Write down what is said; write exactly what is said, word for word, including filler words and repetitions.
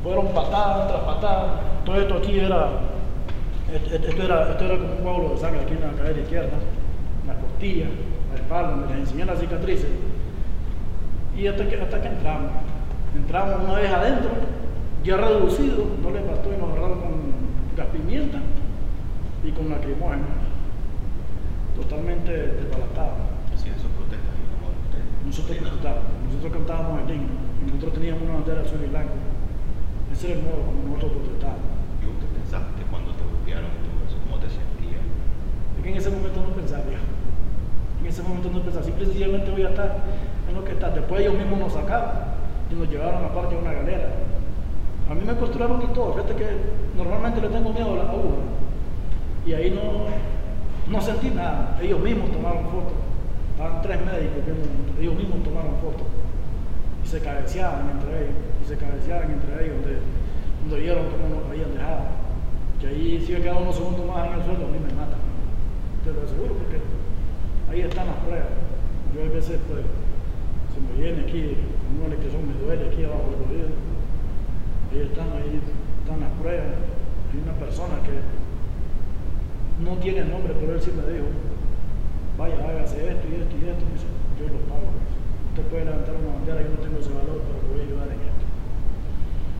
Fueron patadas tras patadas. Todo esto aquí era, esto era, esto era como un coágulo de sangre aquí en la cadera izquierda, en la costilla, la espalda, donde les enseñé las cicatrices. Y hasta que, hasta que entramos. Entramos una vez adentro, ya reducido, no les bastó y nos agarraron con gas pimienta y con lacrimógena. Totalmente desbaratado. Hacían sus protestas y como ustedes. Nosotros protestábamos, nosotros cantábamos el himno y nosotros teníamos una bandera azul y blanco. Ese era el modo como nosotros protestábamos. ¿Y vos qué pensaste cuando te golpearon y todo eso? ¿Cómo te sentías? Es que en ese momento no pensaba, viejo. En ese momento no pensaba, simple y sencillamente voy a estar en lo que está. Después ellos mismos nos sacaron y nos llevaron aparte a una galera. A mí me costuraron y todo. Fíjate que normalmente le tengo miedo a la aguja. Y ahí no, no sentí nada. Ellos mismos tomaron fotos. Estaban tres médicos viendo, ellos mismos tomaron fotos. Y se cabeceaban entre ellos. Y se cabeceaban entre ellos donde, donde vieron cómo nos habían dejado. Que ahí si he quedado unos segundos más en el suelo, a mí me matan. Te lo aseguro porque ahí están las pruebas. Yo a veces pues se me viene aquí con una electrización, me duele aquí abajo del oído. Ahí están, ahí están las pruebas. Hay una persona que no tiene nombre, pero él sí me dijo, vaya, hágase esto y esto y esto. Me dice, yo lo pago. Usted puede levantar una bandera, yo no tengo ese valor, pero lo voy a ayudar en esto.